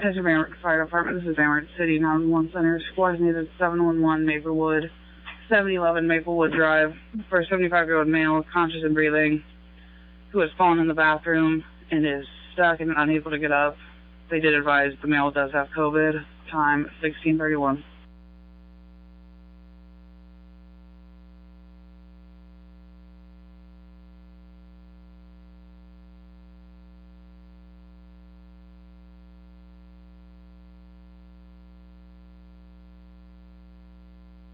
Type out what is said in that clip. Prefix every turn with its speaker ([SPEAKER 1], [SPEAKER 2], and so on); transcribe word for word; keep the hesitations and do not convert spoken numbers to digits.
[SPEAKER 1] Pittsburgh Amherst Fire Department, this is Amherst City nine one one Center. Supplies needed seven one one Maplewood, seven eleven Maplewood Drive, for a seventy-five-year-old male conscious and breathing who has fallen in the bathroom and is stuck and unable to get up. They did advise the male does have COVID. Time sixteen thirty-one.